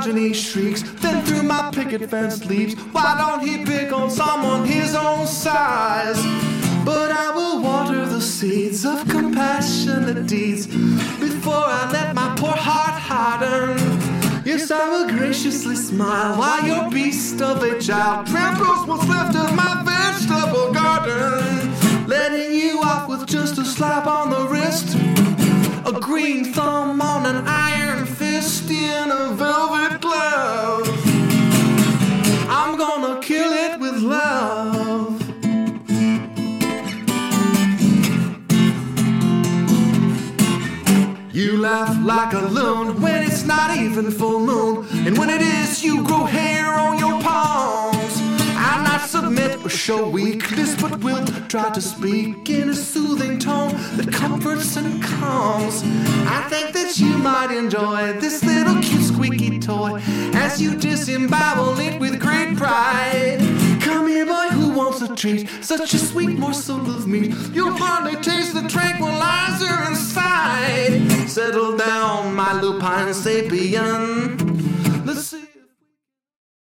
misogyny shrieks, then through my picket fence leaps. Why don't he pick on someone his own size? But I will water the seeds of compassionate deeds before I let my poor heart harden. Yes, I will graciously smile while your beast of a child tramples what's left of my vegetable garden, letting you off with just a slap on the wrist, a green thumb on an iron fist in a velvet glove. I'm gonna kill it with love. You laugh like a loon when it's not even full moon, and when it is, you grow hair on your palms. I'll not submit or show weakness, but will try to speak in a soothing tone that comforts and calms. I think that you might enjoy this little cute squeaky toy as you disembowel it with great pride. Come here, boy, who wants a treat? Such a sweet morsel of meat, you'll hardly taste the tranquilizer inside. Settle down, my lupine sapien.